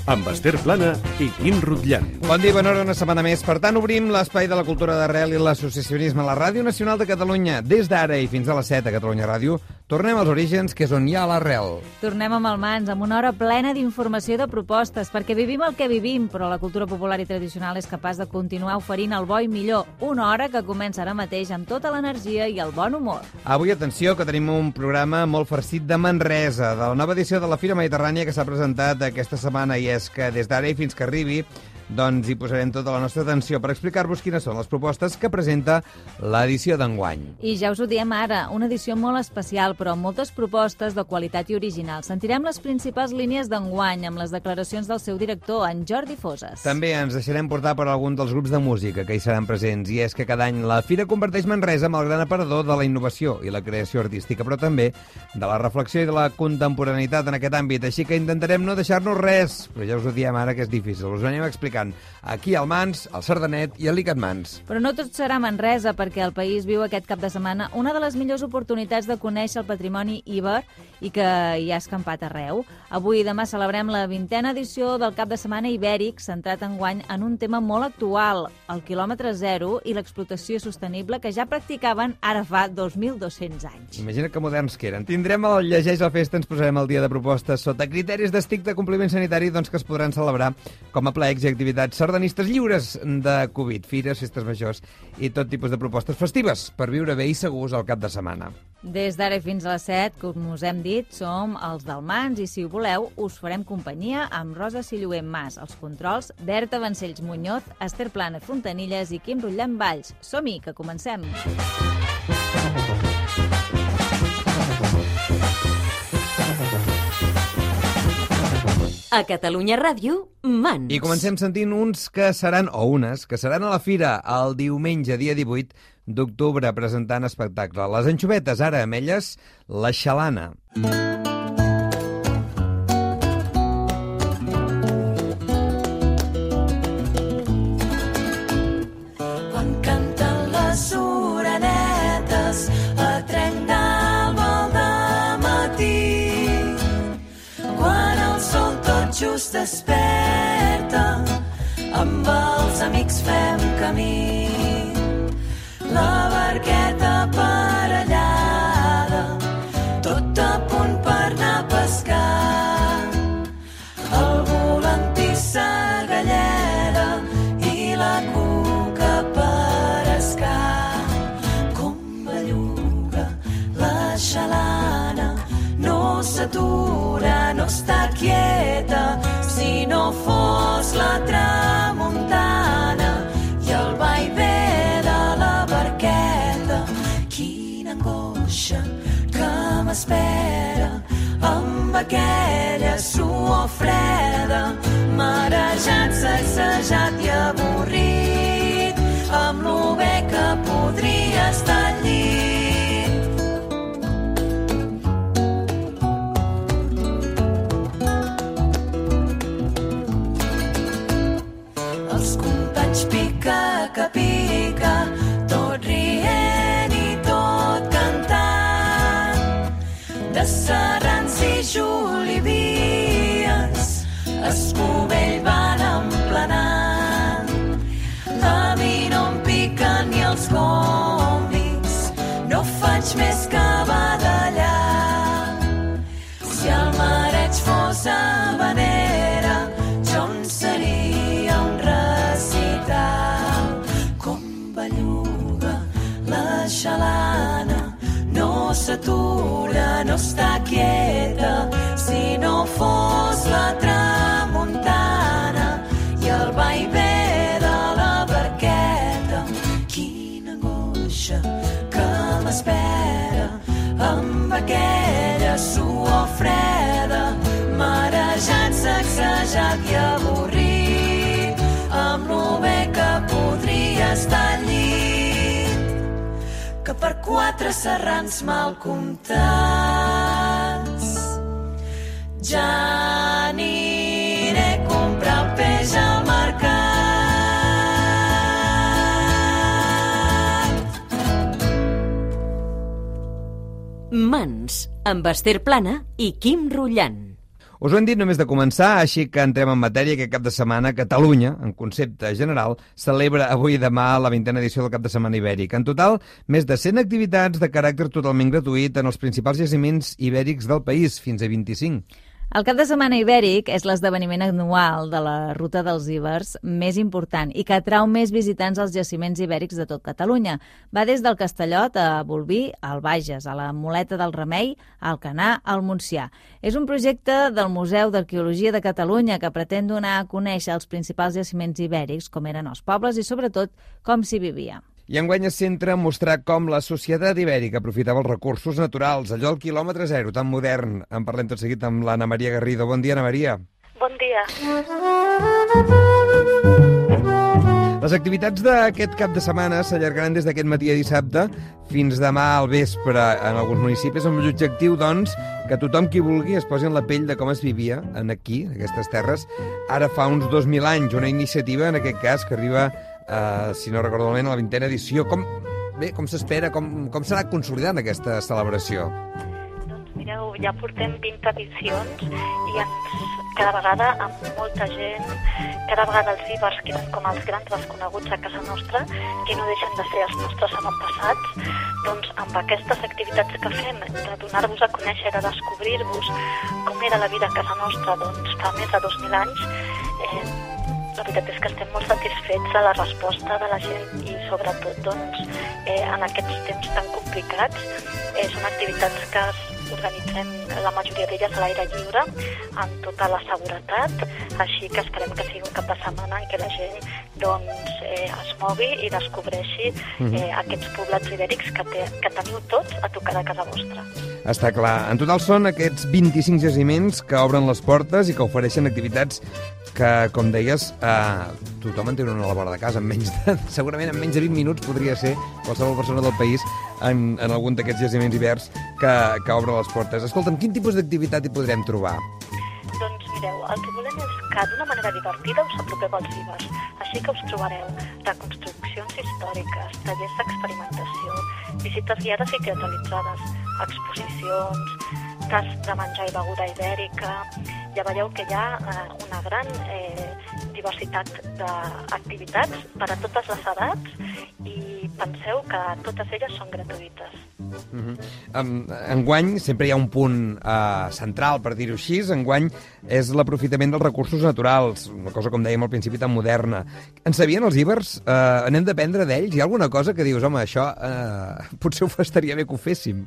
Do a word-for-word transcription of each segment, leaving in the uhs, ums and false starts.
amb Esther Plana i Quim Rutllant. Bon dia, bona hora, una setmana més. Per tant, obrim l'espai de la cultura d'arrel i l'associacionisme a la Ràdio Nacional de Catalunya. Des d'ara i fins a les set a Catalunya Ràdio, tornem als orígens, que és on hi ha l'arrel. Tornem amb el Mans, amb una hora plena d'informació i de propostes, perquè vivim el que vivim, però la cultura popular i tradicional és capaç de continuar oferint el bo i millor. Una hora que comença ara mateix amb tota l'energia i el bon humor. Avui, atenció, que tenim un programa molt farcit de Manresa, de la nova edició de la Fira Mediterrània que s'ha presentat aquesta setmana, i és que des d'ara i fins que arribi, doncs hi posarem tota la nostra atenció per explicar-vos quines són les propostes que presenta l'edició d'enguany. I ja us ho diem ara, una edició molt especial, però amb moltes propostes de qualitat i original. Sentirem les principals línies d'enguany amb les declaracions del seu director, en Jordi Foses. També ens deixarem portar per algun dels grups de música que hi seran presents, i és que cada any la Fira converteix Manresa en el gran aparador de la innovació i la creació artística, però també de la reflexió i de la contemporaneïtat en aquest àmbit, així que intentarem no deixar-nos res, però ja us ho diem ara que és difícil, us ho anem explicant aquí al Mans, al Sardanet i al l'Icat Mans. Però no tot serà Manresa, perquè el país viu aquest cap de setmana una de les millors oportunitats de conèixer el patrimoni íber i que hi ha escampat arreu. Avui i demà celebrem la vintena edició del cap de setmana ibèric, centrat enguany en un tema molt actual, el quilòmetre zero i l'explotació sostenible que ja practicaven ara fa dos mil dos-cents anys. Imagina que moderns que eren. Tindrem el Llegeix la Festa, ens posarem el dia de propostes sota criteris d'estricte compliment sanitari, doncs, que es podran celebrar com a plecs i activitats sardanistes lliures de Covid, fires, festes majors i tot tipus de propostes festives per viure bé i segurs al cap de setmana. Des d'ara fins a les set, com us hem dit, som els del Mans i, si ho voleu, us farem companyia amb Rosa Silluent Mas, els controls, Berta Vancells Muñoz, Esther Plana Fontanilles i Quim Rutllant Valls. Som-hi, que comencem! A Catalunya Ràdio, Mans. I comencem sentint uns que seran, o unes, que seran a la Fira el diumenge, dia divuit d'octubre, presentant espectacle. Les anxovetes, ara amb elles, la xalana. Quan canten les orenetes a trenc d'alba al dematí, quan el sol tot just desperta, amb els amics fem camí. La barqueta aparellada, tot a punt per anar a pescar. El volantí sa galleda i la cuca per escar. Com belluga la xalana, no s'atura, no està quieta, si no fos la tramuntana i el vaivé de la barqueta. Quina angoixa que m'espera amb aquella suor freda, marejat, sacsejat i avorrit, amb lo bé que podria estar al llit. Els companys pica que pica, tot rient i tot cantant, de serrans i julivies, Escovell van emplenant. A mi no em piquen ni els còmics, no faig més que badallar. Si el mareig fos habanera, jo en seria un recital. Com belluga la xalana, no s'atura, no està quieta, si no fos la tramuntana i el vaivé de la barqueta. Quina angoixa que m'espera amb aquella suor freda, marejat, sacsejat i avorrit, amb lo bé que podria estar al llit. Que per quatre serrans mal comptats ja aniré a comprar el peix al mercat. Mans, amb Esther Plana i Quim Rutllant. Us ho hem dit només de començar, així que entrem en matèria. Aquest cap de setmana, Catalunya, en concepte general, celebra avui i demà la vintena edició del Cap de Setmana Ibèric. En total, més de cent activitats de caràcter totalment gratuït en els principals jaciments ibèrics del país, fins a vint-i-cinc. El Cap de Setmana Ibèric és l'esdeveniment anual de la Ruta dels Ibers més important i que atrau més visitants als jaciments ibèrics de tot Catalunya. Va des del Castellot a Bolvir, al Bages, a la Moleta del Remei, a Alcanar, al Montsià. És un projecte del Museu d'Arqueologia de Catalunya que pretén donar a conèixer els principals jaciments ibèrics, com eren els pobles i, sobretot, com s'hi vivia. I enguany es centra en mostrar com la societat ibèrica aprofitava els recursos naturals, allò al quilòmetre zero, tan modern. En parlem tot seguit amb l'Anna Maria Garrido. Bon dia, Anna Maria. Bon dia. Les activitats d'aquest cap de setmana s'allargaran des d'aquest matí a dissabte fins demà al vespre en alguns municipis, amb l'objectiu, doncs, que tothom qui vulgui es posi en la pell de com es vivia en aquí, en aquestes terres, ara fa uns dos mil anys. Una iniciativa, en aquest cas, que arriba Uh, si no recordo malament, a la vintena edició. Com, bé, com s'espera, com, com s'ha anat consolidant aquesta celebració? Doncs mireu, ja portem vint edicions i ens, cada vegada amb molta gent, cada vegada els ibers queden com els grans desconeguts a casa nostra, que no deixen de ser els nostres avantpassats. Doncs amb aquestes activitats que fem, de donar-vos a conèixer, de descobrir-vos com era la vida a casa nostra doncs, fa més de dos mil anys, eh, la veritat és que estem molt satisfets de la resposta de la gent i sobretot doncs, eh, en aquests temps tan complicats. Eh, són activitats que organitzem la majoria d'elles a l'aire lliure, amb tota la seguretat, així que esperem que sigui un cap de setmana en què la gent doncs, eh, es mogui i descobreixi eh, aquests poblats ibèrics que, te, que teniu tots a tocar de casa vostra. Està clar. En total són aquests vint-i-cinc jaciments que obren les portes i que ofereixen activitats que, com deies, eh, tothom en té una a la vora de casa. En menys de, segurament en menys de vint minuts podria ser qualsevol persona del país en, en algun d'aquests jaciments hiverns que, que obren les portes. Escolta'm, quin tipus d'activitat hi podrem trobar? Doncs mireu, el que volem és que d'una manera divertida us apropeu als ibers. Així que us trobareu reconstruccions històriques, tallers d'experimentació, visites guiades i teatralitzades, exposicions, tasts de menjar i beguda ibèrica. Ja veieu que hi ha eh, una gran eh, diversitat d'activitats per a totes les edats i penseu que totes elles són gratuïtes. Uh-huh. Um, enguany sempre hi ha un punt uh, central, per dir-ho així. Enguany és l'aprofitament dels recursos naturals, una cosa, com dèiem al principi, tan moderna. En sabien els ibers? Uh, anem d'aprendre d'ells? Hi ha alguna cosa que dius, home, això uh, potser ho estaria bé que ho féssim?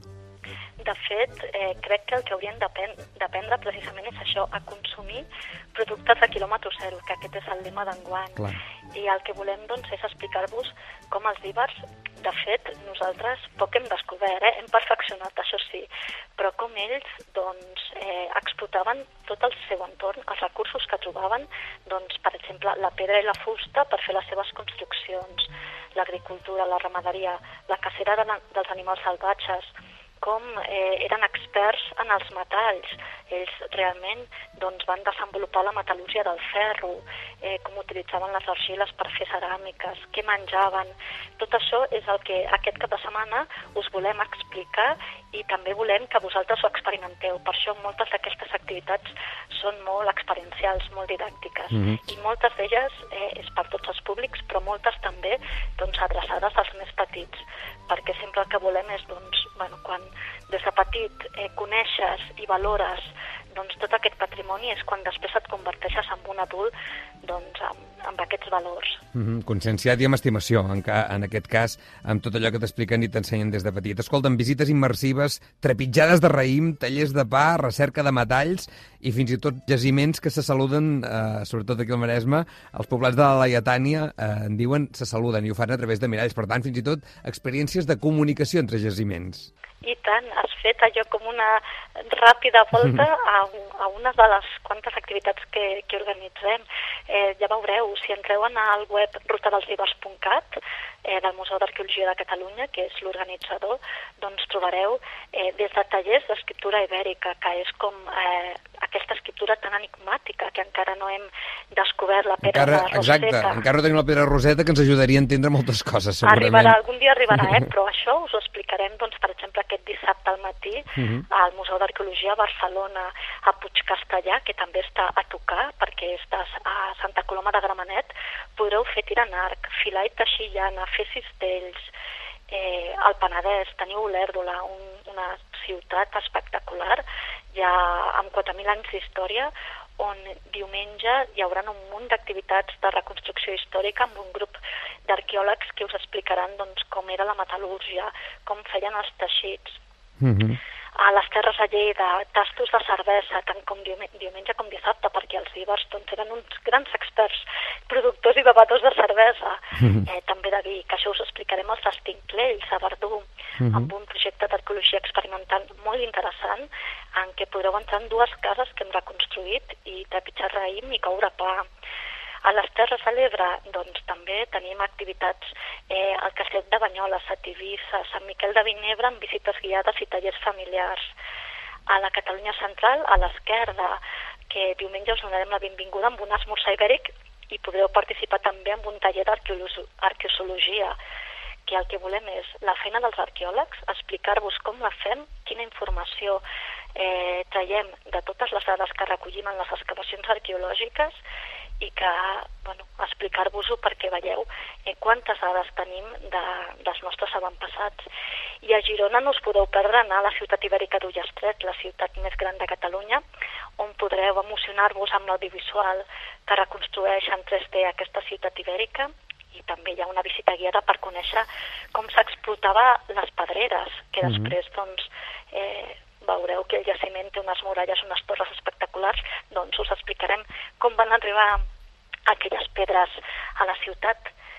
De fet, eh, crec que el que hauríem d'aprendre precisament és això, a consumir productes de quilòmetre zero, que aquest és el lema d'enguany. Clar. I el que volem doncs, és explicar-vos com els ibers, de fet, nosaltres poc hem descobert, eh? hem perfeccionat, això sí, però com ells doncs, eh, explotaven tot el seu entorn, els recursos que trobaven, doncs, per exemple, la pedra i la fusta per fer les seves construccions, l'agricultura, la ramaderia, la cacera de, dels animals salvatges, com eh, eren experts en els metalls. Ells realment doncs, van desenvolupar la metal·lúrgia del ferro, eh, com utilitzaven les argiles per fer ceràmiques, què menjaven. Tot això és el que aquest cap de setmana us volem explicar i també volem que vosaltres ho experimenteu. Per això moltes d'aquestes activitats són molt experiencials, molt didàctiques. Mm-hmm. I moltes d'elles eh, és per tots els públics, però moltes també doncs, adreçades als més petits, perquè sempre el que volem és doncs, bueno, quan des de petit eh, coneixes i valores doncs, tot aquest patrimoni és quan després et converteixes en un adult doncs, amb, amb aquests valors. Mm-hmm. Conscienciat i amb estimació, en, ca, en aquest cas, amb tot allò que t'expliquen i t'ensenyen des de petit. Escolta'm, visites immersives, trepitjades de raïm, tallers de pa, recerca de metalls i fins i tot jaciments que se saluden, eh, sobretot aquí al Maresme, els poblats de la Laietània eh, en diuen se saluden i ho fan a través de miralls. Per tant, fins i tot experiències de comunicació entre jaciments. I tant, has fet allò com una ràpida volta a, a una de les quantes activitats que, que organitzem. Eh, ja veureu, si entreu al web ruta dels ibers punt cat eh, del Museu d'Arqueologia de Catalunya, que és l'organitzador, doncs trobareu eh, des de tallers d'escriptura ibèrica, que és com eh, aquesta escriptura tan enigmàtica que encara no hem descobert la pedra encara, roseta. Exacte, encara no tenim la pedra roseta que ens ajudaria a entendre moltes coses, segurament. Arribarà, algun dia arribarà, eh? Però això us ho explicarem, doncs, per exemple, aquest dissabte al matí Mhm. al Museu d'Arqueologia a Barcelona, a Puigcastellà, que també està a tocar, perquè està a Santa Coloma de Gramenet, podreu fer tir en arc, filar i teixir llana, fer cistells, eh, al Penedès teniu Olèrdola, un, una ciutat espectacular, ja amb quatre mil anys d'història, on diumenge hi haurà un munt d'activitats de reconstrucció històrica amb un grup d'arqueòlegs que us explicaran doncs, com era la metal·lúrgia, com feien els teixits. Mhm. A les Terres de Lleida, tastos de cervesa, tant com diumenge, diumenge com dissabte, perquè els ibers doncs, eren uns grans experts, productors i bevedors de cervesa. Mhm. Eh, també de vi, que això us explicarem als Estinclells, a Verdú, Mhm. amb un projecte d'arqueologia experimental molt interessant, en què podreu entrar en dues cases que hem reconstruït i trepitjar raïm i coure pa. A les Terres de l'Ebre, doncs, també tenim activitats eh, al Castell de Banyoles, a Tivissa, a Sant Miquel de Vinebre, amb visites guiades i tallers familiars. A la Catalunya Central, a l'Esquerda, que diumenge us donarem la benvinguda amb un esmorzar ibèric i podreu participar també en un taller d'arqueologia, que el que volem és la feina dels arqueòlegs, explicar-vos com la fem, quina informació eh, traiem de totes les dades que recollim en les excavacions arqueològiques i que, bueno, explicar-vos-ho perquè veieu eh, quantes dades tenim de, dels nostres avantpassats. I a Girona no us podeu perdre anar a la ciutat ibèrica d'Ullastret, la ciutat més gran de Catalunya, on podreu emocionar-vos amb l'audiovisual que reconstrueix en tres D aquesta ciutat ibèrica, i també hi ha una visita guiada per conèixer com s'explotava les pedreres, que Mhm. després doncs, eh, veureu que el jaciment té unes muralles, unes torres espectaculars, doncs us explicarem com van arribar aquelles pedres a la ciutat.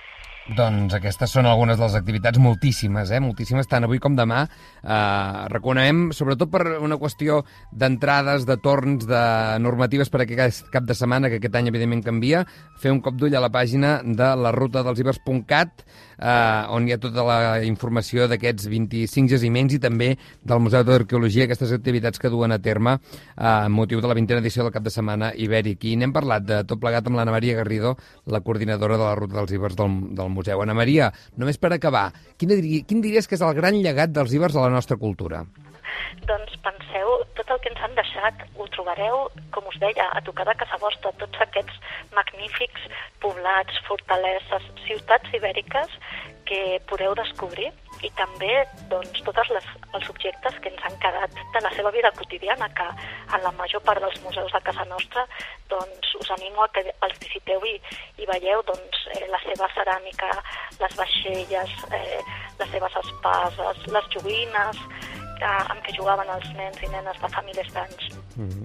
Doncs aquestes són algunes de les activitats, moltíssimes, eh? moltíssimes, tant avui com demà. Eh, recomanem, sobretot per una qüestió d'entrades, de torns, de normatives per aquest cap de setmana, que aquest any evidentment canvia, fer un cop d'ull a la pàgina de la ruta dels ibers punt cat, eh, on hi ha tota la informació d'aquests vint-i-cinc jaciments i també del Museu d'Arqueologia, aquestes activitats que duen a terme eh, amb motiu de la vintena edició del cap de setmana ibèric. I n'hem parlat de tot plegat amb l'Anna Maria Garrido, la coordinadora de la ruta dels ibers del, del museu. Anna Maria, només per acabar, quin, dir, quin diries que és el gran llegat dels ibers a la nostra cultura? Doncs penseu, tot el que ens han deixat ho trobareu, com us deia, a tocar de casa vostra, tots aquests magnífics poblats, fortaleses, ciutats ibèriques que podeu descobrir, i també doncs, tots els objectes que ens han quedat de la seva vida quotidiana, que en la major part dels museus de casa nostra doncs, us animo a que els visiteu i, i veieu doncs, eh, la seva ceràmica, les vaixelles, eh, les seves espases, les joguines eh, amb què jugaven els nens i nenes de fa milers d'anys. Mm-hmm.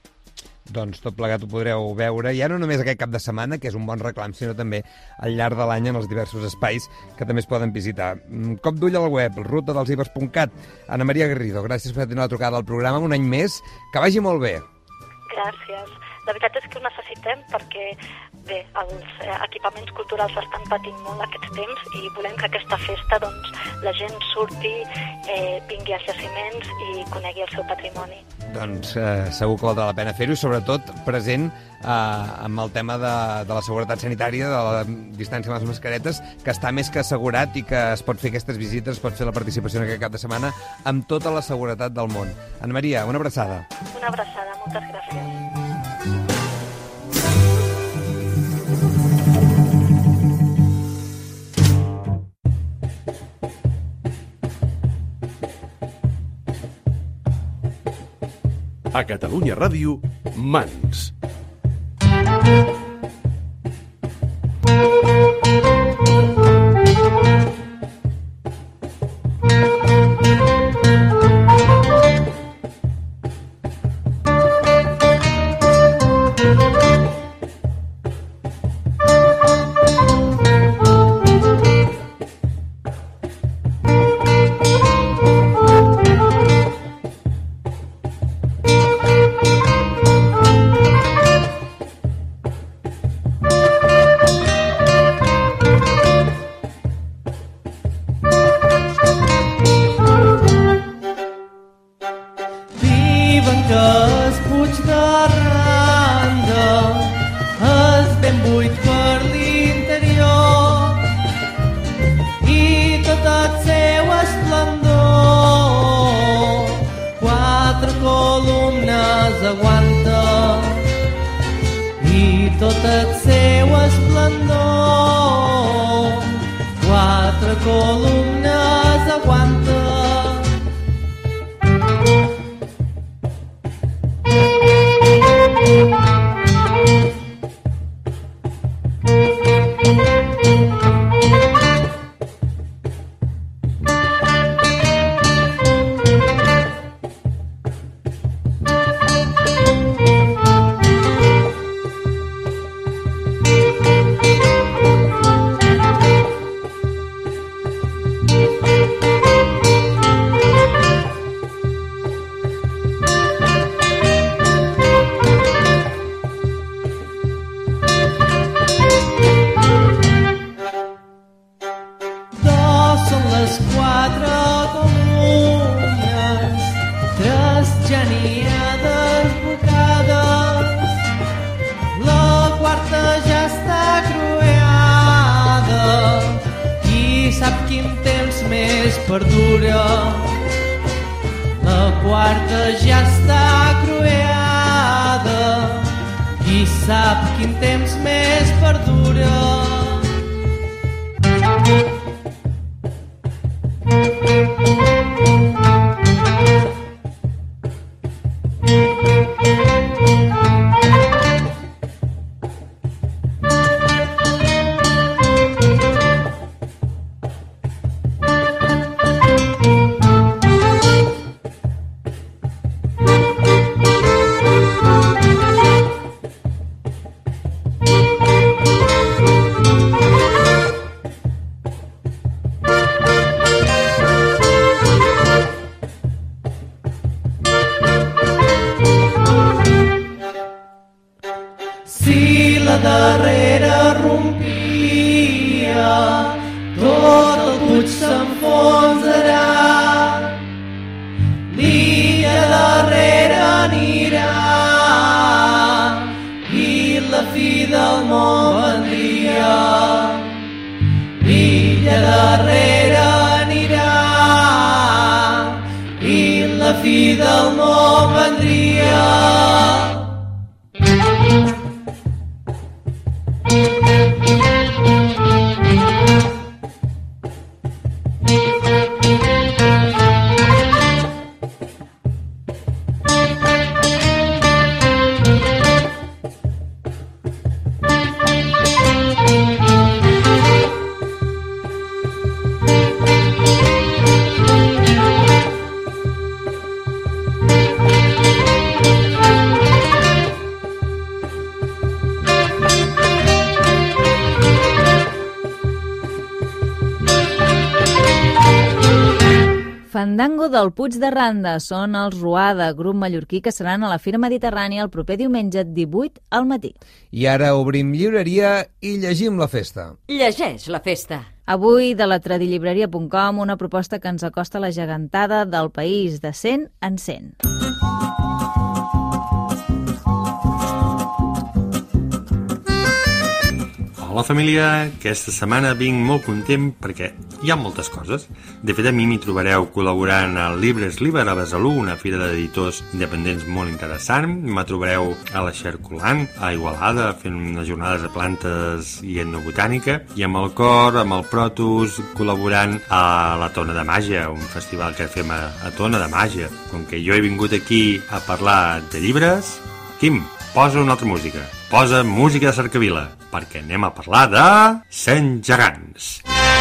Doncs tot plegat ho podreu veure, ja no només aquest cap de setmana, que és un bon reclam, sinó també al llarg de l'any en els diversos espais que també es poden visitar. Un cop d'ull al web, ruta dels ibers punt cat. Anna Maria Garrido, gràcies per tenir la trucada al programa un any més. Que vagi molt bé. Gràcies. La veritat és que ho necessitem perquè, bé, els eh, equipaments culturals estan patint molt aquests temps i volem que aquesta festa, doncs, la gent surti, eh, vingui als jaciments i conegui el seu patrimoni. Doncs eh, segur que valdrà la pena fer-ho, sobretot present eh, amb el tema de, de la seguretat sanitària, de la distància amb les mascaretes, que està més que assegurat i que es pot fer aquestes visites, es pot fer la participació en aquest cap de setmana amb tota la seguretat del món. Anna Maria, una abraçada. Una abraçada, moltes gràcies. A Catalunya Ràdio, Mans. s'aguanta i tot el seu esplendor quatre columnes aguanta. Perdura, la quarta ja està crueada i sap quin temps més perdura. Si la darrera rompia, tot el puig s'enfonsarà. L'illa darrere anirà i la fi del món vendria. L'illa darrere anirà i la fi del món vendria. Fandango del Puig de Randa són els Ruada, grup mallorquí que seran a la Fira Mediterrània el proper diumenge divuit al matí. I ara obrim llibreria i llegim la festa. Llegeix la festa. Avui, de la tradillibreria punt com, una proposta que ens acosta a la gegantada del país de cent en cent. Hola família, aquesta setmana vinc molt content perquè hi ha moltes coses. De fet, a mi m'hi trobareu col·laborant al Llibres Liber a Besalú, una fira d'editors independents molt interessant. Me trobareu a la Xerculant, a Igualada, fent unes jornades de plantes i etnobotànica, i amb el Cor, amb el Protus, col·laborant a la Tona de Màgia, un festival que fem a, a Tona de Màgia. Com que jo he vingut aquí a parlar de llibres, Quim, posa una altra música. Posa música de Cercavila, perquè anem a parlar de cent gegants.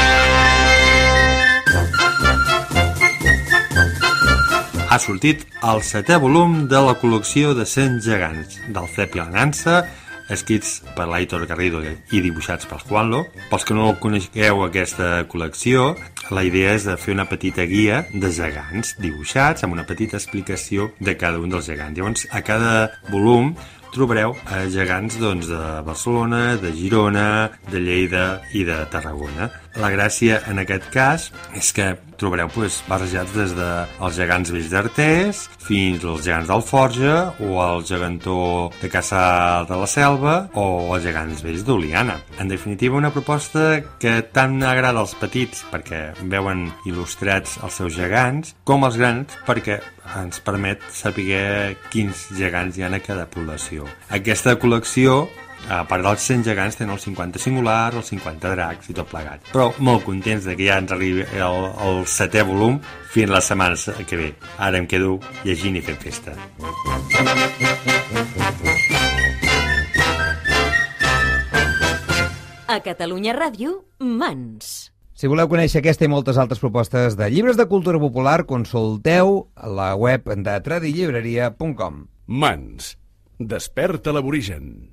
Ha sortit el setè volum de la col·lecció de cent gegants del Cep i la Nansa, escrits per l'Aitor Garrido i dibuixats per Juanlo. Pels que no coneixeu aquesta col·lecció, la idea és de fer una petita guia de gegants dibuixats amb una petita explicació de cada un dels gegants. Llavors, a cada volum trobareu eh, gegants doncs, de Barcelona, de Girona, de Lleida i de Tarragona. La gràcia en aquest cas és que trobareu pues, barrejats des dels gegants vells d'Artés fins als gegants d'Alforja o al gegantó de Caça de la Selva o els gegants vells d'Oliana. En definitiva, una proposta que tant agrada als petits perquè veuen il·lustrats els seus gegants com als grans perquè ens permet saber quins gegants hi ha a cada població. Aquesta col·lecció, a part dels cent gegants, tenen els cinquanta singulars, els cinquanta dracs i tot plegat. Però molt contents de que ja ens arribi el, el setè volum fins la setmana que ve. Ara em quedo llegint i fent festa. A Catalunya Ràdio, Mans. Si voleu conèixer aquesta i moltes altres propostes de llibres de cultura popular, consulteu la web de tradillibreria punt com. Mans. Desperta l'aborigen.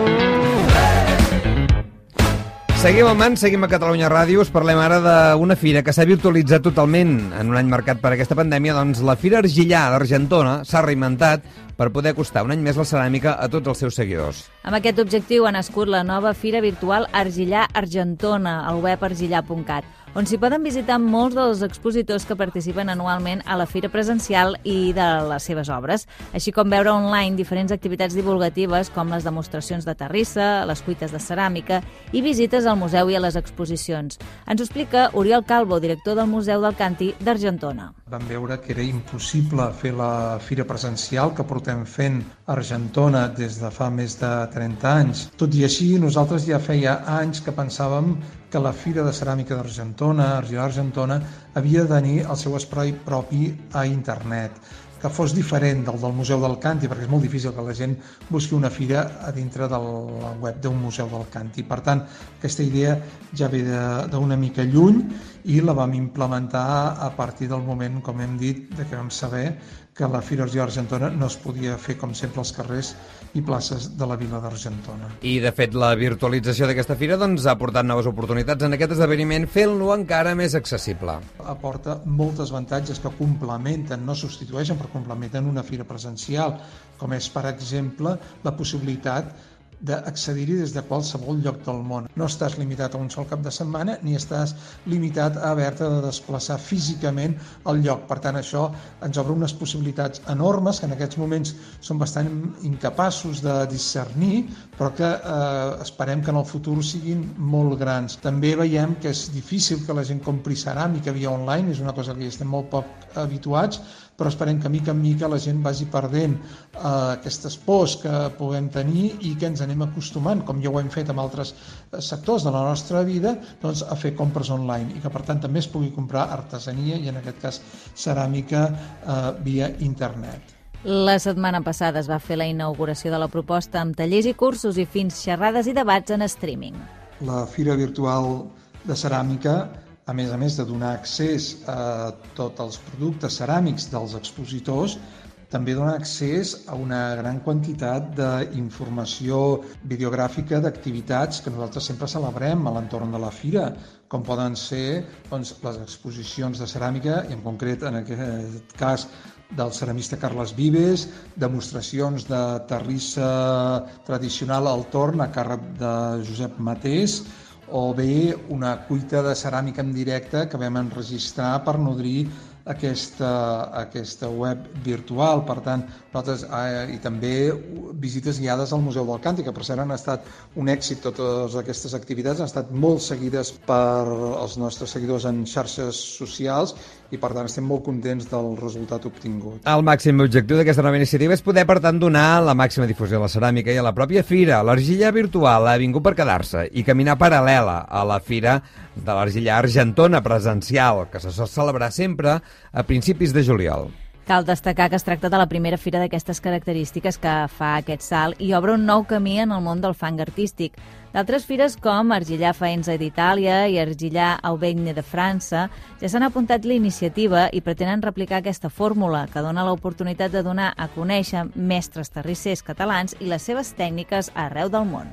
Seguim al Mans, seguim a Catalunya Ràdio. Us parlem ara d'una fira que s'ha virtualitzat totalment en un any marcat per aquesta pandèmia. Doncs la Fira Argillà d'Argentona s'ha reinventat per poder acostar un any més la ceràmica a tots els seus seguidors. Amb aquest objectiu ha nascut la nova fira virtual Argillà Argentona, al web argillà punt cat, on s'hi poden visitar molts dels expositors que participen anualment a la fira presencial i de les seves obres, així com veure online diferents activitats divulgatives com les demostracions de terrissa, les cuites de ceràmica i visites al museu i a les exposicions. Ens ho explica Oriol Calvo, director del Museu del Canti d'Argentona. Vam veure que era impossible fer la fira presencial que portem fent a Argentona des de fa més de trenta anys. Tot i així, nosaltres ja feia anys que pensàvem que la Fira de Ceràmica d'Argentona, Argillà Argentona, havia de tenir el seu espai propi a internet, que fos diferent del del Museu del Canti, perquè és molt difícil que la gent busqui una fira a dintre de la web d'un Museu del Canti. Per tant, aquesta idea ja ve d'una mica lluny i la vam implementar a partir del moment, com hem dit, de que vam saber que la Fira Argillà Argentona no es podia fer, com sempre, als carrers i places de la vila d'Argentona. I, de fet, la virtualització d'aquesta fira doncs, ha portat noves oportunitats en aquest esdeveniment, fent-lo encara més accessible. Aporta moltes avantatges que complementen, no substitueixen, però complementen una fira presencial, com és, per exemple, la possibilitat d'accedir-hi des de qualsevol lloc del món. No estàs limitat a un sol cap de setmana ni estàs limitat a haver-te de desplaçar físicament al lloc. Per tant, això ens obre unes possibilitats enormes que en aquests moments són bastant incapaços de discernir, però que eh, esperem que en el futur siguin molt grans. També veiem que és difícil que la gent compri ceràmica via online, és una cosa que hi estem molt poc habituats, però esperem que mica en mica la gent vagi perdent eh, aquestes pors que puguem tenir i que ens anem acostumant, com ja ho hem fet amb altres sectors de la nostra vida, doncs, a fer compres online i que per tant també es pugui comprar artesania i en aquest cas ceràmica eh, via internet. La setmana passada es va fer la inauguració de la proposta amb tallers i cursos i fins xerrades i debats en streaming. La Fira Virtual de Ceràmica, a més a més de donar accés a tots els productes ceràmics dels expositors, també dona accés a una gran quantitat d'informació videogràfica d'activitats que nosaltres sempre celebrem a l'entorn de la fira, com poden ser doncs, les exposicions de ceràmica, i en concret en aquest cas del ceramista Carles Vives, demostracions de terrissa tradicional al torn a càrrec de Josep Matés, o bé una cuita de ceràmica en directe que vam enregistrar per nodrir aquesta, aquesta web virtual. Per tant, nosaltres, eh, i també visites guiades al Museu del Canti, que per cert han estat un èxit. Totes aquestes activitats han estat molt seguides per els nostres seguidors en xarxes socials i per tant estem molt contents del resultat obtingut. El màxim objectiu d'aquesta nova iniciativa és poder, per tant, donar la màxima difusió a la ceràmica i a la pròpia fira. L'Argillà Virtual ha vingut per quedar-se i caminar paral·lela a la fira de l'Argillà Argentona presencial, que se sol celebrar sempre a principis de juliol. Cal destacar que es tracta de la primera fira d'aquestes característiques que fa aquest salt i obre un nou camí en el món del fang artístic. D'altres fires com Argillà Faenza d'Itàlia i Argillà Aubegne de França ja s'han apuntat l'iniciativa i pretenen replicar aquesta fórmula que dona l'oportunitat de donar a conèixer mestres terrissers catalans i les seves tècniques arreu del món.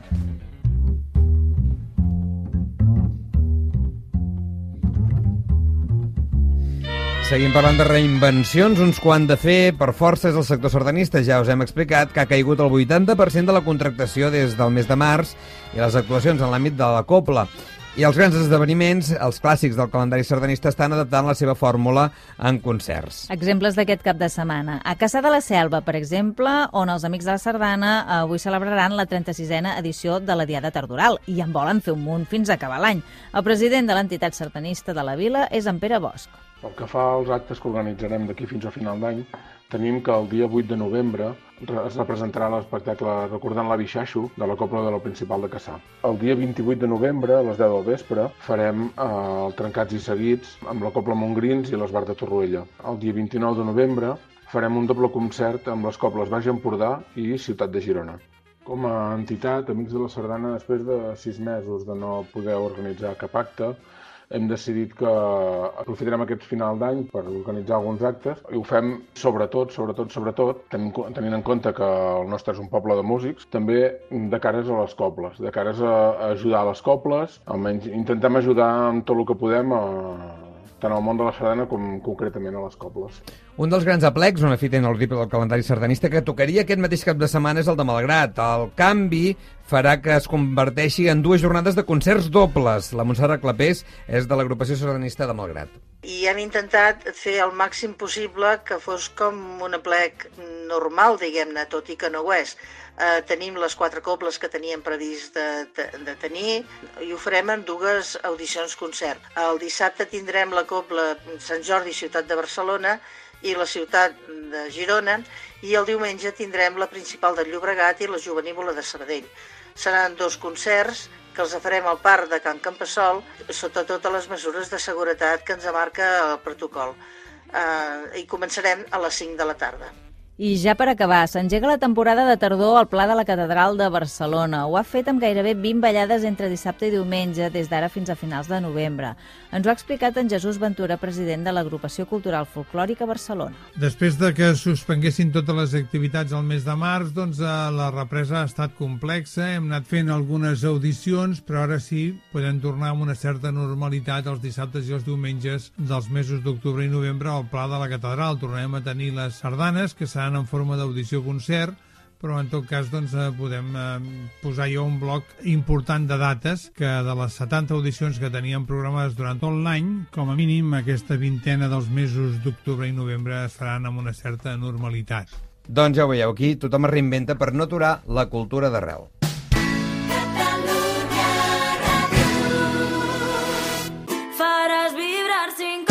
Seguim parlant de reinvencions, uns quant de fer per forces el sector sardanista. Ja us hem explicat que ha caigut el vuitanta per cent de la contractació des del mes de març i les actuacions en l'àmbit de la cobla. I els grans esdeveniments, els clàssics del calendari sardanista, estan adaptant la seva fórmula en concerts. Exemples d'aquest cap de setmana. A Caçà de la Selva, per exemple, on els Amics de la Sardana avui celebraran la trenta-sisena edició de la Diada Tardoral i en volen fer un munt fins a acabar l'any. El president de l'entitat sardanista de la vila és en Pere Bosch. Pel que fa als actes que organitzarem d'aquí fins a final d'any, tenim que el dia vuit de novembre es representarà l'espectacle Recordant l'Avi Xaxo de la Cobla de la Principal de Caçà. El dia vint-i-vuit de novembre, a les deu del vespre, farem eh, el Trencats i Seguits amb la Cobla Montgrins i l'Esbart de Torroella. El dia vint-i-nou de novembre farem un doble concert amb les cobles Baix Empordà i Ciutat de Girona. Com a entitat, Amics de la Sardana, després de sis mesos de no poder organitzar cap acte, hem decidit que aprofitarem aquest final d'any per organitzar alguns actes i ho fem sobretot, sobretot, sobretot, tenint en compte que el nostre és un poble de músics, també de cares a les cobles, de cares a ajudar a les cobles, almenys intentem ajudar amb tot el que podem a tant al món de la sardana com concretament a les cobles. Un dels grans aplecs, una fita ineludible del calendari sardanista, que tocaria aquest mateix cap de setmana és el de Malgrat. El canvi farà que es converteixi en dues jornades de concerts dobles. La Montserrat Clapés és de l'agrupació sardanista de Malgrat. I hem intentat fer el màxim possible que fos com un aplec normal, diguem-ne, tot i que no ho és. Eh, tenim les quatre cobles que teníem previst de, de, de tenir i ho farem en dues audicions concert. El dissabte tindrem la cobla Sant Jordi, ciutat de Barcelona, i la ciutat de Girona, i el diumenge tindrem la principal del Llobregat i la juvenívola de Sabadell. Seran dos concerts que els farem al parc de Can Campassol sota totes les mesures de seguretat que ens marca el protocol. Eh, I començarem a les cinc de la tarda. I ja per acabar, s'engega la temporada de tardor al Pla de la Catedral de Barcelona. Ho ha fet amb gairebé vint ballades entre dissabte i diumenge, des d'ara fins a finals de novembre. Ens ho ha explicat en Jesús Ventura, president de l'Agrupació Cultural Folclòrica Barcelona. Després de que suspenguessin totes les activitats al mes de març, doncs la represa ha estat complexa. Hem anat fent algunes audicions, però ara sí podem tornar amb una certa normalitat els dissabtes i els diumenges dels mesos d'octubre i novembre al Pla de la Catedral. Tornarem a tenir les sardanes, que seran en forma d'audició-concert, però en tot cas doncs, podem eh, posar jo un bloc important de dates que de les setanta audicions que teníem programades durant tot l'any, com a mínim aquesta vintena dels mesos d'octubre i novembre es faran amb una certa normalitat. Doncs ja ho veieu, aquí tothom es reinventa per no aturar la cultura d'arrel. Faràs vibrar sin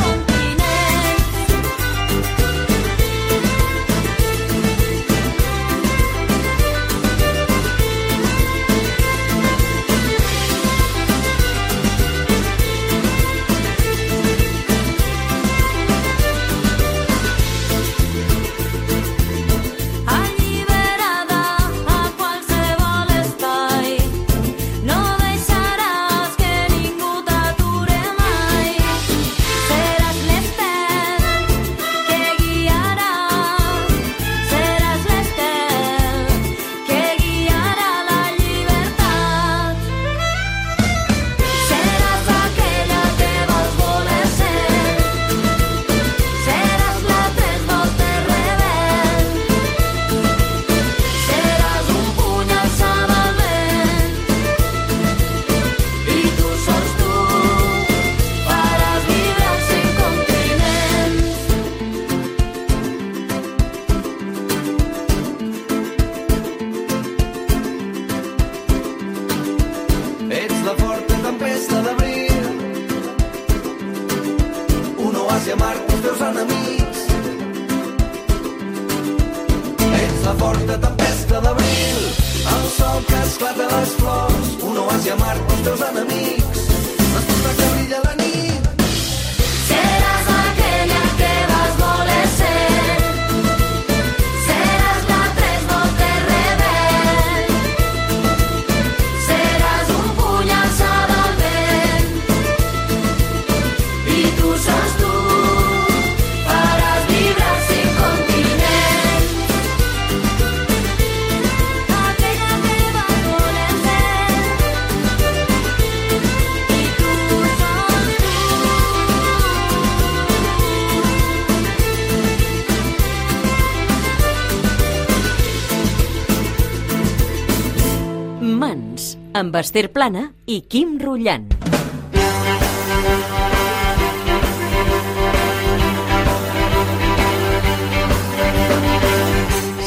i amar els teus enemics. Ets la forta tempesta d'abril, el sol que esclata les flors, un oasi amar els teus enemics, l'esponja que brilla la nit. Seràs aquella que vas voler ser, seràs la tres voltes rebel, seràs un puny alçat al vent, i tu sols tu faràs vibrar cinc continents. Aquella que vas voler ser, i tu sols tu. Mans, amb Esther Plana i Quim Rullant.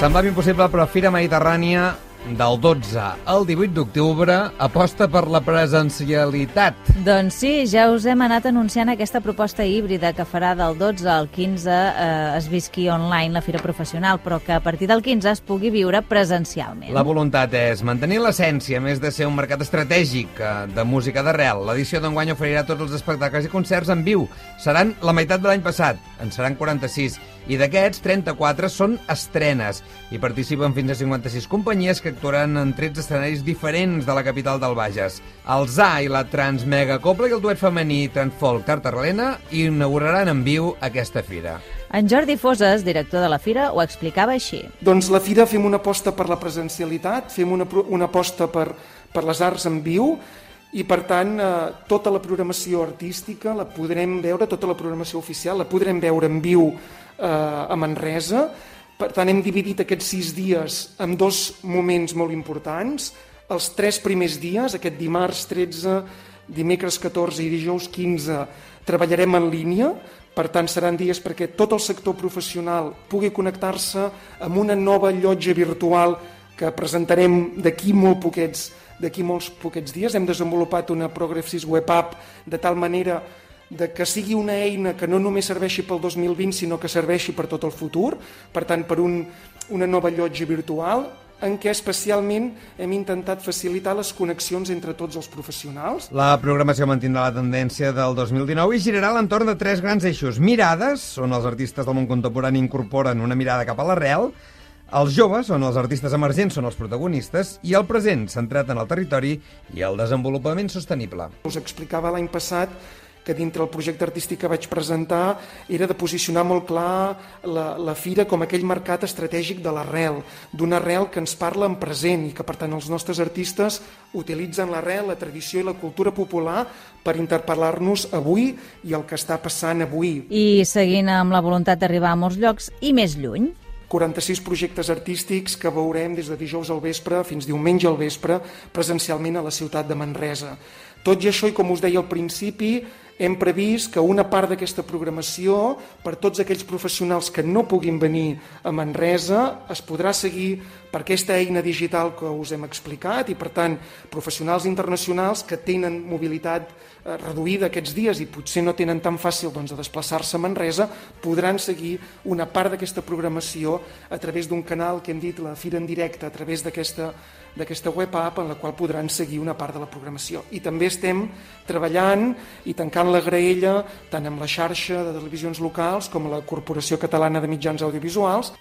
Semblava impossible, però Fira Mediterrània del dotze al divuit d'octubre aposta per la presencialitat. Doncs sí, ja us hem anat anunciant aquesta proposta híbrida que farà del dotze al quinze eh, es visqui online la Fira Professional, però que a partir del quinze es pugui viure presencialment. La voluntat és mantenir l'essència, a més de ser un mercat estratègic eh, de música d'arrel. L'edició d'enguany oferirà tots els espectacles i concerts en viu. Seran la meitat de l'any passat, en seran quaranta-sis, i d'aquests, trenta-quatre són estrenes, i participen fins a cinquanta-sis companyies que actuaran en tretze escenaris diferents de la capital del Bages. El Z A i la Transmegacobla i el duet femení Transfolk Tartarlena inauguraran en viu aquesta fira. En Jordi Foses, director de la Fira, ho explicava així. Doncs la Fira fem una aposta per la presencialitat, fem una, una aposta per, per les arts en viu, i per tant eh, tota la programació artística la podrem veure, tota la programació oficial la podrem veure en viu eh, a Manresa. Per tant hem dividit aquests sis dies en dos moments molt importants. Els tres primers dies, aquest dimarts tretze, dimecres catorze i dijous quinze, treballarem en línia. Per tant, seran dies perquè tot el sector professional pugui connectar-se amb una nova llotja virtual que presentarem d'aquí molt poquets d'aquí molts poquets dies. Hem desenvolupat una Progressive Web App de tal manera de que sigui una eina que no només serveixi pel dos mil vint, sinó que serveixi per tot el futur, per tant, per un, una nova llotja virtual, en què especialment hem intentat facilitar les connexions entre tots els professionals. La programació mantindrà la tendència del dos mil dinou i girarà a l'entorn de tres grans eixos. Mirades, on els artistes del món contemporani incorporen una mirada cap a l'arrel, els joves, on els artistes emergents són els protagonistes, i el present, centrat en el territori i el desenvolupament sostenible. Us explicava l'any passat que dintre el projecte artístic que vaig presentar era de posicionar molt clar la, la Fira com aquell mercat estratègic de l'arrel, d'una arrel que ens parla en present i que per tant els nostres artistes utilitzen l'arrel, la tradició i la cultura popular per interpel·lar-nos avui i el que està passant avui. I seguint amb la voluntat d'arribar a molts llocs i més lluny. quaranta-sis projectes artístics que veurem des de dijous al vespre fins diumenge al vespre presencialment a la ciutat de Manresa. Tot i això, i com us deia al principi, hem previst que una part d'aquesta programació, per tots aquells professionals que no puguin venir a Manresa, es podrà seguir per aquesta eina digital que us hem explicat i, per tant, professionals internacionals que tenen mobilitat reduïda aquests dies i potser no tenen tan fàcil doncs, de desplaçar-se a Manresa, podran seguir una part d'aquesta programació a través d'un canal que hem dit la Fira en directe, a través d'aquesta d'aquesta web app en la qual podran seguir una part de la programació. I també estem treballant i tancant la graella tant amb la xarxa de televisions locals com la Corporació Catalana de Mitjans Audiovisuals.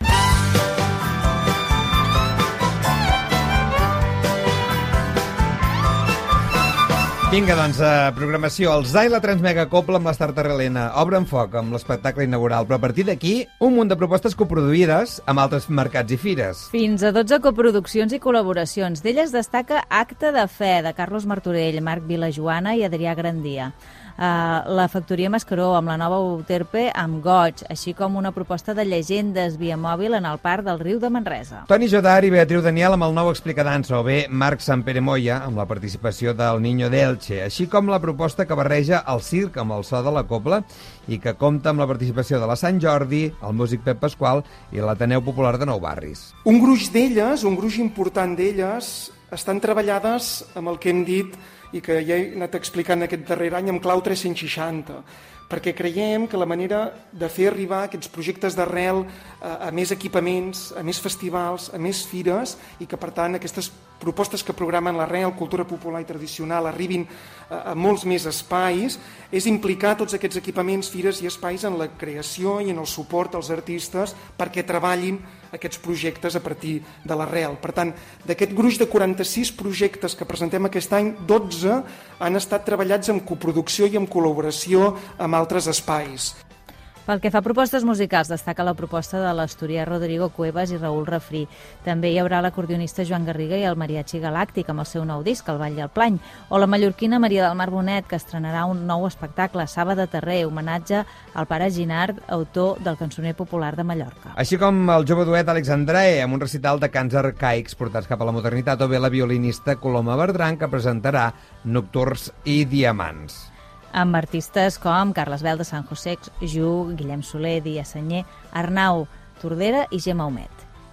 Vinga, doncs, a programació. El Z A i la Transmegacobla amb l'Star Tarrelena obren foc amb l'espectacle inaugural, però a partir d'aquí, un munt de propostes coproduïdes amb altres mercats i fires. Fins a dotze coproduccions i col·laboracions. D'elles destaca Acte de Fe, de Carlos Martorell, Marc Vilajoana i Adrià Grandia. Uh, la Factoria Mascaró, amb la nova Euterpe, amb Goig, així com una proposta de llegendes via mòbil en el Parc del Riu de Manresa. Toni Jodar i Beatriu Daniel amb el nou Explicadansa, o bé Marc Samperemoia amb la participació del Niño d'Elche, així com la proposta que barreja el circ amb el so de la cobla i que compta amb la participació de la Sant Jordi, el músic Pep Pasqual i l'Ateneu Popular de Nou Barris. Un gruix d'elles, un gruix important d'elles, estan treballades amb el que hem dit i que ja he anat explicant aquest darrer any amb clau tres-cents seixanta, perquè creiem que la manera de fer arribar aquests projectes d'arrel a, a més equipaments, a més festivals, a més fires, i que per tant aquestes propostes que programen l'arrel, cultura popular i tradicional arribin a, a molts més espais, és implicar tots aquests equipaments, fires i espais en la creació i en el suport als artistes perquè treballin aquests projectes a partir de l'arrel. Per tant, d'aquest gruix de quaranta-sis projectes que presentem aquest any, dotze han estat treballats en coproducció i en col·laboració amb altres espais. Pel que fa a propostes musicals, destaca la proposta de l'asturià Rodrigo Cuevas i Raül Refrí. També hi haurà l'acordionista Joan Garriga i el Mariachi Galàctic amb el seu nou disc, El Ball i el Plany, o la mallorquina Maria del Mar Bonet, que estrenarà un nou espectacle, Saba de Terrer, homenatge al pare Ginard, autor del cançoner popular de Mallorca. Així com el jove duet Àlex Andrae, amb un recital de cants arcaics portats cap a la modernitat, o bé la violinista Coloma Bertran, que presentarà Nocturns i Diamants. Amb artistes com Carles Bel de Sant José, Ju, Guillem Soler, Dia Senyer, Arnau Tordera i Gemma Humet.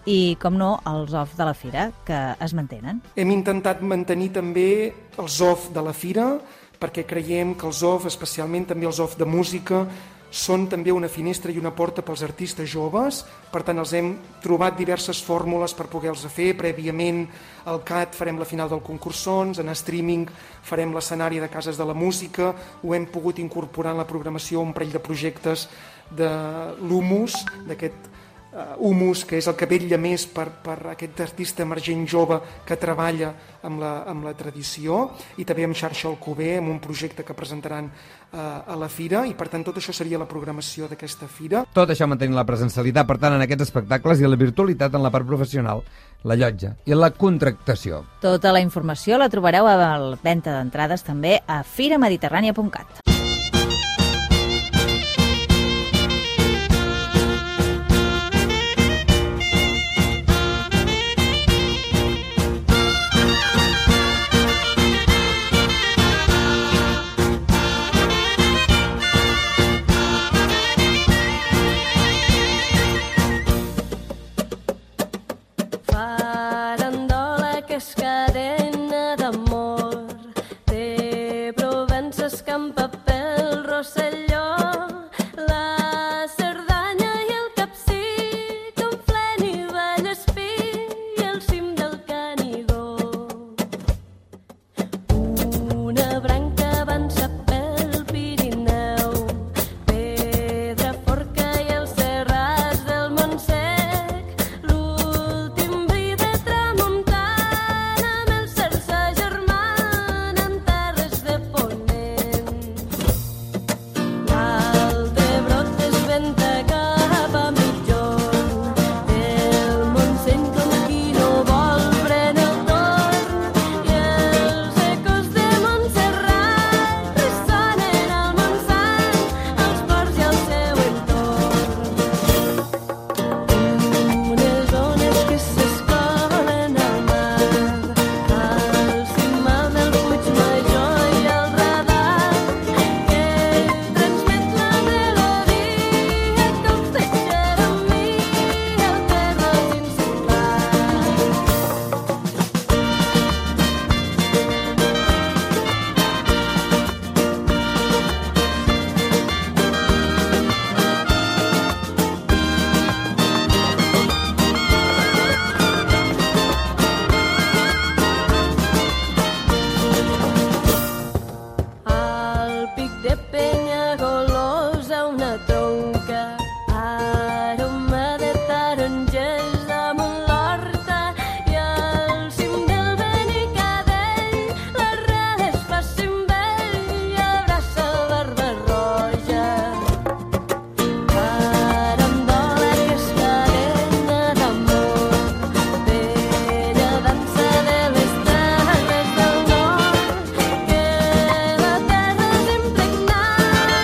i, com no, els off de la fira, que es mantenen. Hem intentat mantenir també els off de la fira, perquè creiem que els off, especialment també els off de música, són també una finestra i una porta pels artistes joves. Per tant, els hem trobat diverses fórmules per poder-los fer. Prèviament al C A T farem la final del Concursons, en streaming farem l'escenari de Cases de la Música, ho hem pogut incorporar en la programació un parell de projectes de l'Humus, d'aquest uh, Humus, que és el que vetlla més per, per aquest artista emergent jove que treballa amb la, amb la tradició, i també amb Xarxa Alcover, amb un projecte que presentaran uh, a la fira, i per tant tot això seria la programació d'aquesta fira. Tot això mantenint la presencialitat, per tant, en aquests espectacles, i la virtualitat en la part professional, la llotja i la contractació. Tota la informació la trobareu a la venda d'entrades també a fira mediterrània punt cat. Farandola, que és cadena d'amor, té Provences, campa pel Rosselló, la Cerdanya i el Capcir, Conflent i Vallespí i el cim del Canigó. Una branca avança pel Pirineu, Pedraforca i el Serrat del Montsec, l'últim bri de tramuntana amb el Cerça germana en terres de Ponent. L'altre brot es venta cap a mitjorn, el Montseny com qui no vol pren el torn, i els ecos de Montserrat ressonen al Montsant, als ports i al seu entorn. Unes ones que s'escolen al mar, al cim amb el Puigmajor i el radar, que transmet la melodia que el fetger amb mi el terror insular. Al pic de Penyagolosa una tronca, aroma de taronges damunt l'horta, i al cim del Benicadell l'arrel es fa cimbell i abraça el Barba-roja. Farandola, que és cadena d'amor, bella dansa de les terres del nord, que la terra és impregnada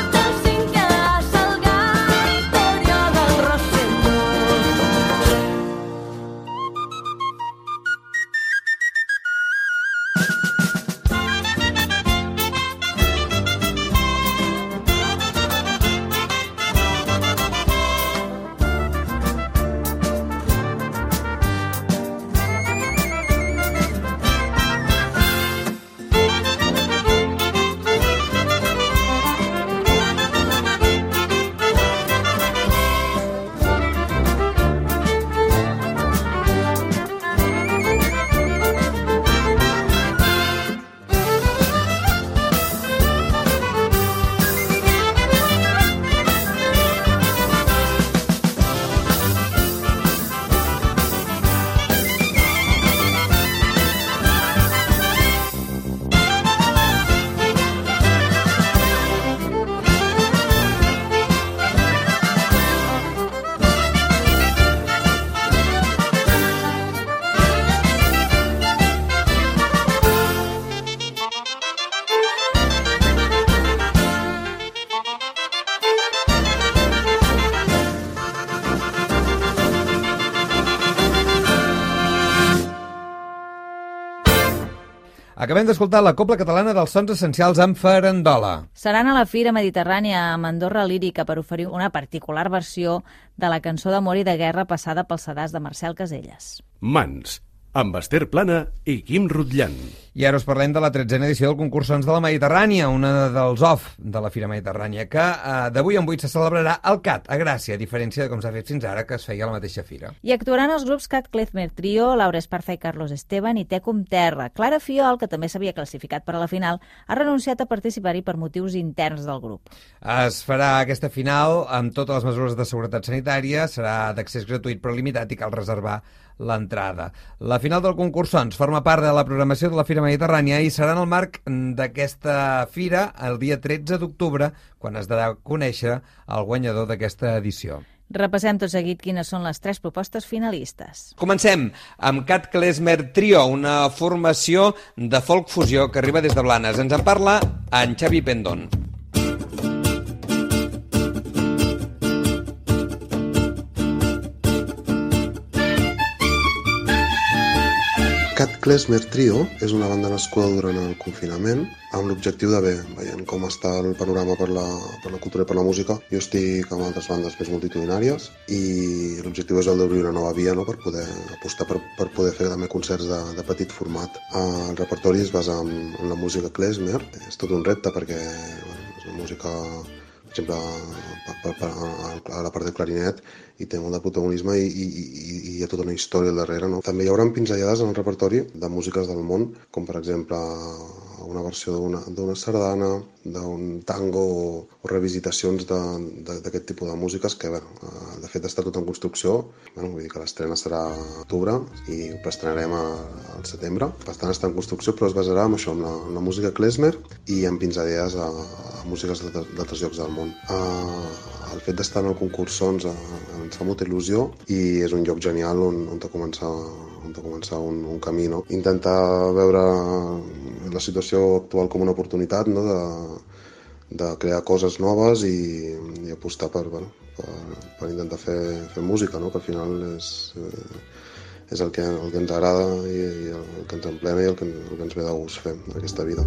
Acabem d'escoltar la Cobla Catalana dels Sons Essencials amb Farandola. Seran a la Fira Mediterrània amb Andorra Lírica per oferir una particular versió de la cançó d'amor i de guerra passada pel sedàs de Marcel Caselles. Mans, amb Esther Plana i Quim Rutllan. I ara us parlem de la tretzena edició del concurs Sons de la Mediterrània, una dels off de la Fira Mediterrània, que eh, d'avui en vuit se celebrarà al C A T, a Gràcia, a diferència de com s'ha fet fins ara, que es feia a la mateixa fira. I actuaran els grups Cat Klezmer Trio, Laura Esparza i Carlos Esteban i Tecum Terra. Clara Fiol, que també s'havia classificat per a la final, ha renunciat a participar-hi per motius interns del grup. Es farà aquesta final amb totes les mesures de seguretat sanitària, serà d'accés gratuït però limitat i cal reservar l'entrada. La final del concurs Sons forma part de la programació de la Fira Mediterrània i serà en el marc d'aquesta fira el dia tretze d'octubre, quan es darà a conèixer el guanyador d'aquesta edició. Repassem tot seguit quines són les tres propostes finalistes. Comencem amb Cat Klezmer Trio, una formació de folk fusió que arriba des de Blanes. Ens en parla en Xavi Pendón. Cat Klezmer Trio és una banda nascuda durant el confinament amb l'objectiu de, bé, veient com està el panorama per la, per la cultura i per la música. Jo estic amb altres bandes més multitudinàries i l'objectiu és el d'obrir una nova via, no?, per poder apostar per, per poder fer també concerts de, de petit format. El repertori es basa en, en la música klezmer. És tot un repte perquè, bueno, és una música, per exemple, per, per, a la part del clarinet, i té molt de protagonisme i, i, i, i hi ha tota una història al darrere, no? També hi haurà pinzellades en el repertori de músiques del món, com per exemple una versió d'una d'una sardana, d'un tango o, o revisitacions d'aquest tipus de músiques que, bueno, de fet està tot en construcció. Bueno, vull dir que l'estrena serà a octubre i ho estrenarem al setembre. Per tant, està en construcció, però es basarà en això, en la, en la música klezmer i en pinzellades a, a músiques d'altres llocs del món. Uh, el fet d'estar en el concurs Sons ens fa molta il·lusió i és un lloc genial on, on de començar, on de començar un, un camí, no? Intentar veure la situació actual com una oportunitat, no?, de, de crear coses noves i, i apostar per, bueno, per, per intentar fer, fer música, no?, que al final és, és el, que, el que ens agrada i, i el que ens emplena i el que, el que ens ve de gust fer en aquesta vida.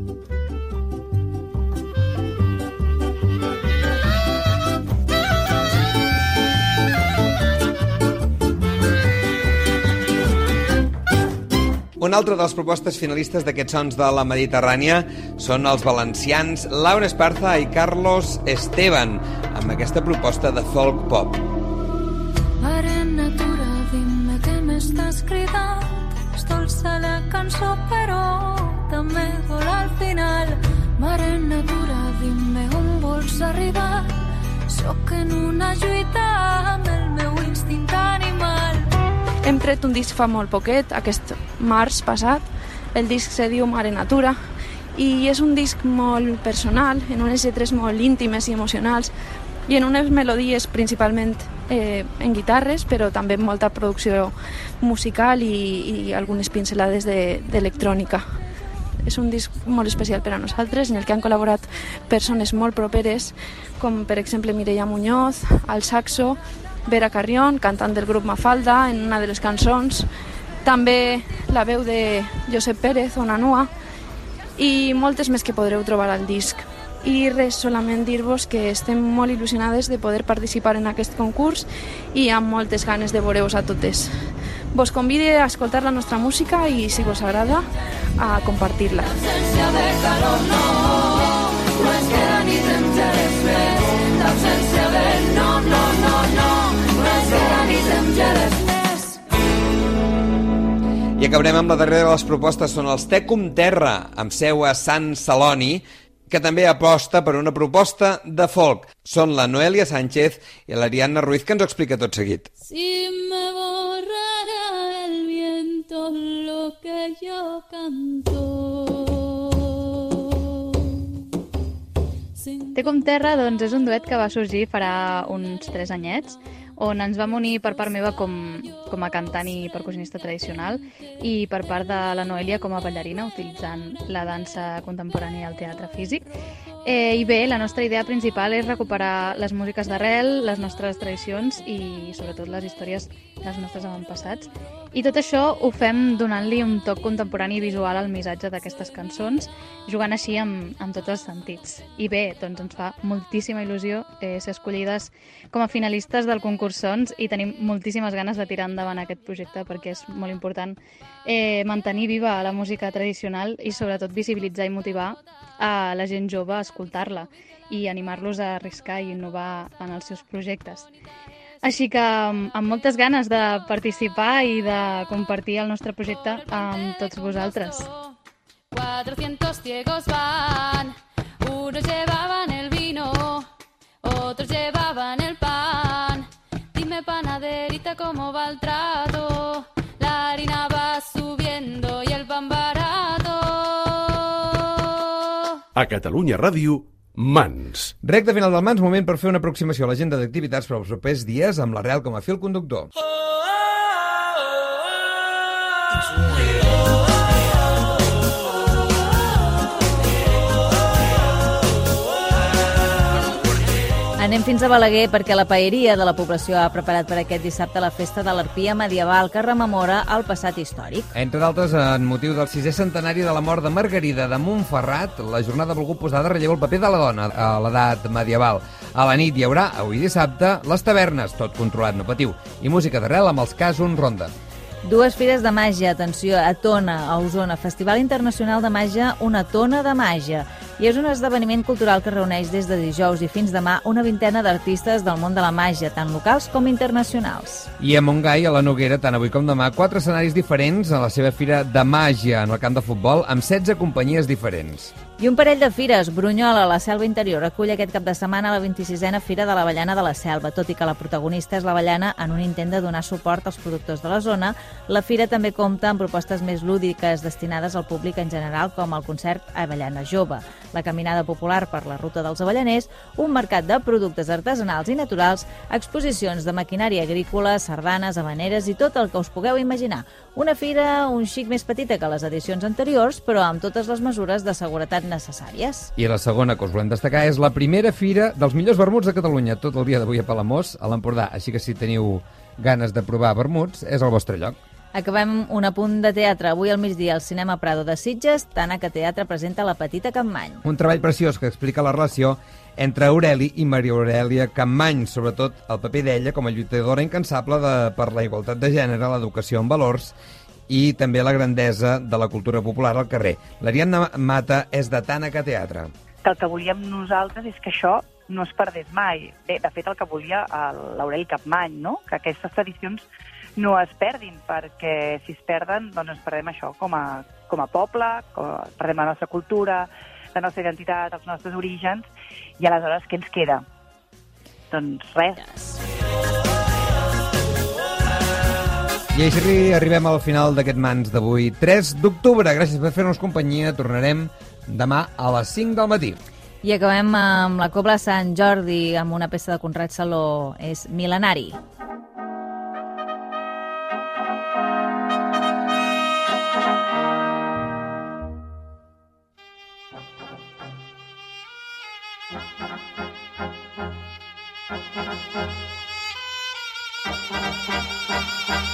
Una altra de les propostes finalistes d'aquests Sons de la Mediterrània són els valencians Laura Esparza i Carlos Esteban, amb aquesta proposta de folk pop. Mare natura, dime què m'estàs cridant. És dolça la cançó, però també dol al final. Mare natura, dime on vols arribar. Sóc en una lluita amb el meu instint animal. Hem tret un disc fa molt poquet, aquest març passat. El disc se diu Mare Natura i és un disc molt personal, en unes lletres molt íntimes i emocionals i en unes melodies principalment eh, en guitarres, però també amb molta producció musical i, i algunes pincelades d'electrònica. És un disc molt especial per a nosaltres, en el que han col·laborat persones molt properes, com per exemple Mireia Muñoz, al saxo, Vera Carrión, cantant del grup Mafalda, en una de les cançons, també la veu de Josep Pérez, Ona Nua, i moltes més que podreu trobar al disc. I res, solament dir-vos que estem molt il·lusionades de poder participar en aquest concurs i amb moltes ganes de veure-vos a totes. Vos convide a escoltar la nostra música i, si vos agrada, a compartir-la. L'absència de calor no, no es queda ni temps de després. L'absència de no, no, no, no, no es queda ni temps de després. I acabarem amb la darrera de les propostes, són els Tecum Terra, amb seu a Sant Celoni, que també aposta per una proposta de folk. Són la Noelia Sánchez i l'Ariadna Ruiz, que ens ho explica tot seguit. Si me borrara el viento lo que yo canto. Tecum Terra, doncs, és un duet que va sorgir farà uns tres anyets, on ens vam unir per part meva com, com a cantant i percussionista tradicional i per part de la Noelia com a ballarina, utilitzant la dansa contemporània i el teatre físic. Eh, I bé, la nostra idea principal és recuperar les músiques d'arrel, les nostres tradicions i sobretot les històries dels nostres avantpassats. I tot això ho fem donant-li un toc contemporani i visual al missatge d'aquestes cançons, jugant així amb, amb tots els sentits. I bé, doncs ens fa moltíssima il·lusió eh, ser escollides com a finalistes del concurs Sons i tenim moltíssimes ganes de tirar endavant aquest projecte perquè és molt important eh, mantenir viva la música tradicional i sobretot visibilitzar i motivar a la gent jove a escoltar-la i animar-los a arriscar i innovar en els seus projectes. Així que amb moltes ganes de participar i de compartir el nostre projecte amb tots vosaltres. cuatrocientos ciegos van, unos llevaban el vino, otros llevaban el pan. Dime, panaderita, cómo va el trato, la harina va subiendo y el pan barato. A Catalunya Ràdio, Mans. Recte final del Mans, moment per fer una aproximació a l'agenda d'activitats per als propers dies amb la Real com a fil conductor. Anem fins a Balaguer perquè la paeria de la població ha preparat per aquest dissabte la festa de l'arpia medieval que rememora el passat històric. Entre d'altres, en motiu del sisè centenari de la mort de Margarida de Montferrat, la jornada ha volgut posar de relleu el paper de la dona a l'edat medieval. A la nit hi haurà, avui dissabte, les tavernes, tot controlat, no patiu, i música d'arrel amb els Casun Ronda. Dues fires de màgia, atenció, a Tona, a Osona, Festival Internacional de Màgia, una tona de màgia. I és un esdeveniment cultural que reuneix des de dijous i fins demà una vintena d'artistes del món de la màgia, tant locals com internacionals. I a Montgai, a la Noguera, tant avui com demà, quatre escenaris diferents a la seva fira de màgia en el camp de futbol, amb setze companyies diferents. I un parell de fires. Brunyola, la Selva Interior, acull aquest cap de setmana la vint-i-sisena Fira de l'Avellana de la Selva. Tot i que la protagonista és l'avellana, en un intent de donar suport als productors de la zona, la fira també compta amb propostes més lúdiques destinades al públic en general, com el concert Avellana Jove, la caminada popular per la ruta dels avellaners, un mercat de productes artesanals i naturals, exposicions de maquinària agrícola, sardanes, habaneres i tot el que us pugueu imaginar. Una fira un xic més petita que les edicions anteriors, però amb totes les mesures de seguretat necessàries. I la segona que us volem destacar és la primera fira dels millors vermuts de Catalunya, tot el dia d'avui a Palamós, a l'Empordà. Així que si teniu ganes de provar vermuts, és el vostre lloc. Acabem un apunt de teatre. Avui al migdia al Cinema Prado de Sitges, Tànec Teatre presenta La petita Campmany. Un treball preciós que explica la relació entre Aureli i Maria Aurèlia Campmany, sobretot el paper d'ella com a lluitadora incansable de, per la igualtat de gènere, l'educació en valors i també la grandesa de la cultura popular al carrer. L'Ariadna Mata és de Tànec Teatre. Que el que volíem nosaltres és que això no es perdés mai. Bé, de fet, el que volia l'Aureli Campmany, no? Que aquestes tradicions no es perdin, perquè si es perden, doncs ens perdem això com a, com a poble, com a, perdem la nostra cultura, la nostra identitat, els nostres orígens, i aleshores què ens queda? Doncs res. I així arribem al final d'aquest Mans d'avui, tres d'octubre. Gràcies per fer-nos companyia. Tornarem demà a les cinc del matí. I acabem amb la Cobla Sant Jordi, amb una peça de Conrad Saló. És Mil·lenari. Thank you.